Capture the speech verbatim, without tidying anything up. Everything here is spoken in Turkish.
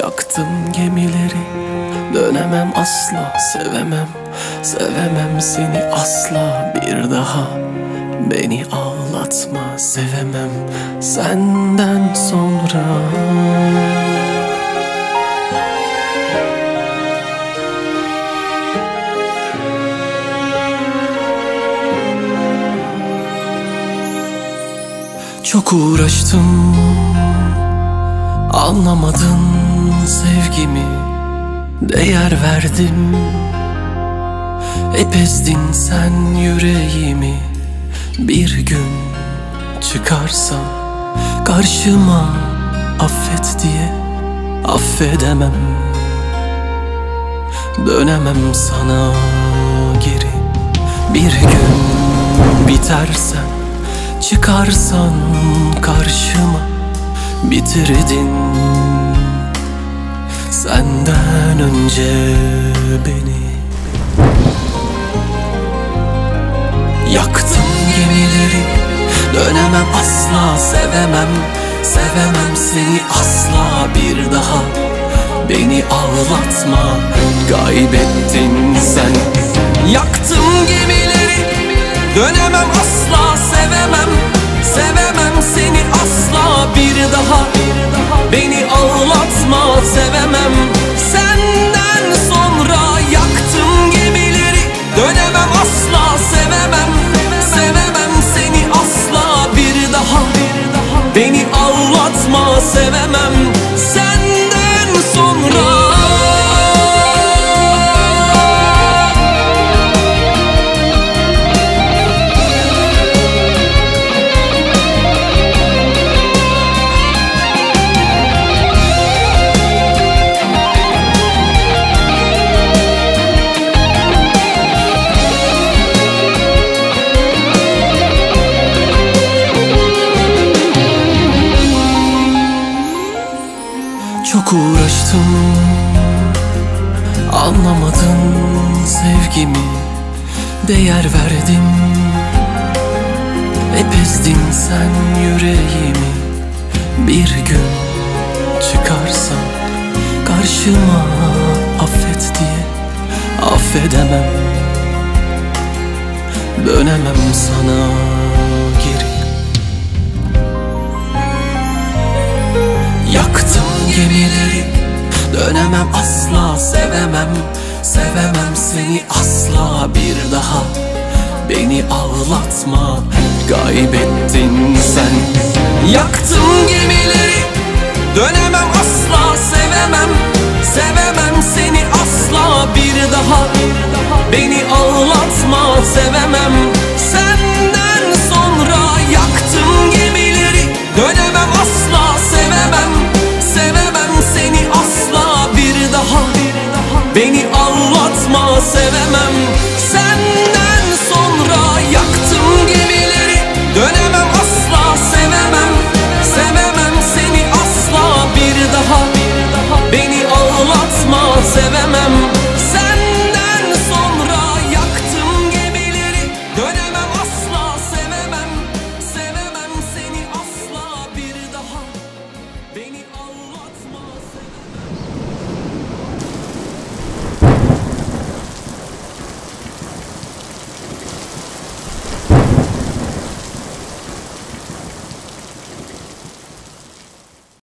Yaktım gemileri, dönemem asla. Sevemem, sevemem seni asla bir daha. Beni ağlatma, sevemem senden sonra. Çok uğraştım, anlamadın sevgimi. Değer verdim, hep ezdin sen yüreğimi. Bir gün çıkarsan karşıma, affet diye affedemem. Dönemem sana geri. Bir gün bitersen, çıkarsan karşıma, bitirdin senden önce beni. Yaktım gemileri, dönemem asla. Sevemem, sevemem seni asla bir daha. Beni ağlatma, kaybettin sen. Yaktım gemileri, dönemem asla. Sevemem, sevemem seni asla bir daha. Beni ağlatma, sevemem senden sonra. Yaktım gemileri, dönemem asla. Sevemem, sevemem seni asla bir daha. Beni ağlatma, sevemem senden sonra. Çok uğraştım, anlamadın sevgimi. Değer verdim, hep ezdin sen yüreğimi. Bir gün çıkarsan karşıma, affet diye affedemem. Dönemem sana geri. Yaktım gemileri, dönemem asla. Sevemem, sevemem seni asla bir daha. Beni ağlatma, kaybettin sen. Yaktım gemileri, dönemem asla. Sevemem, sevemem seni asla bir daha. Beni ağlatma, sevemem senden sonra. Yaktım gemileri, dönemem asla. Sevemem, sevemem seni asla bir daha. Beni ağlatma, sevemem